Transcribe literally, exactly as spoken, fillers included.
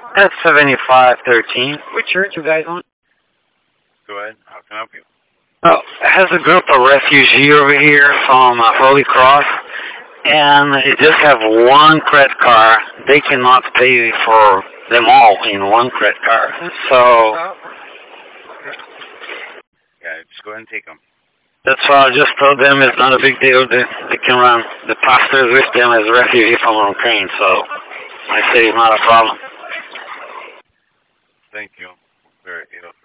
That's seventy-five thirteen. Which church you guys on? Go ahead. How can I help you? Oh, it has a group of refugees over here from uh, Holy Cross, and they just have one credit card. They cannot pay for them all in one credit card. So Yeah, just go ahead and take them. that's why I just told them it's not a big deal. They, they can run. The pastor is with them as a refugee from Ukraine, so I say it's not a problem. Thank you. Very, you know,